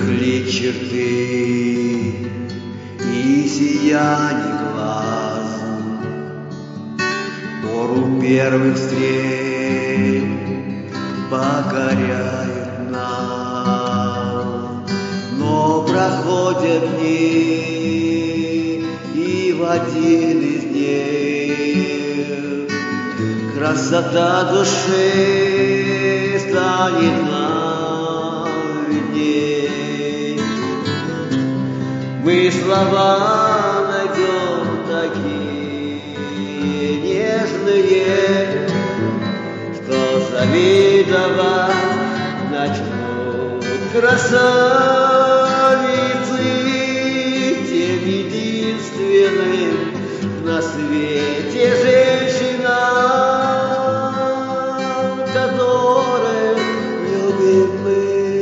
ли черты и сияние глаз, пору первых встреч покоряет нас. Но проходят дни, и в один из них красота души станет нам видней. Мы слова найдем такие нежные, что завидовать начнут красавицы тем единственным на свете женщинам, которые любим мы.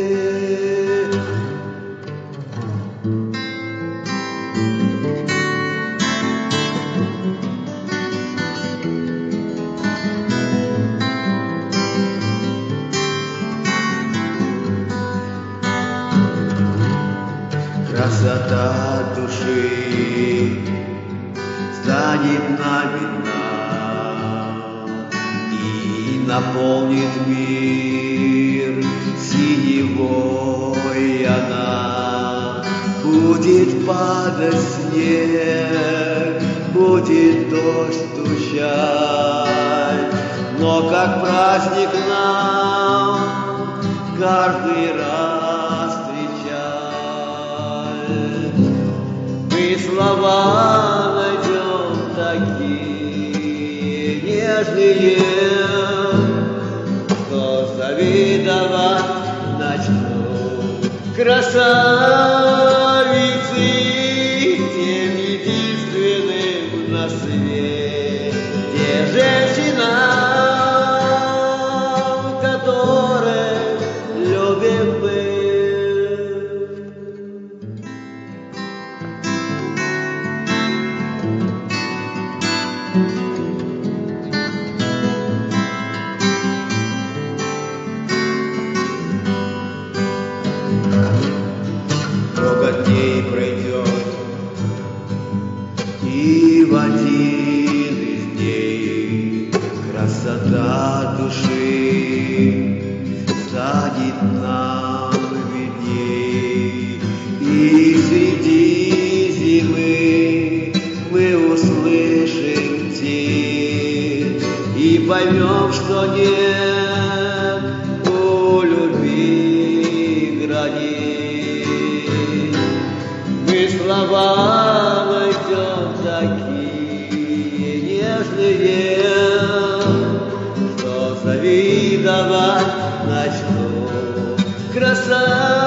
Красота души станет нам видна и наполнит мир синевой. Она будет падать снег, будет дождь стучать, но как праздник нам каждый раз встречать. Мы слова найдем такие нежные, что завидовать начнут красавицы тем единственным на свете женщинам, которые любим мы. Много дней пройдет, и в один из дней красота души станет нам видней. И среди зимы мы услышим тень и поймем, что нет у любви границ. Мы слова найдем такие нежные, что завидовать начнут красавицы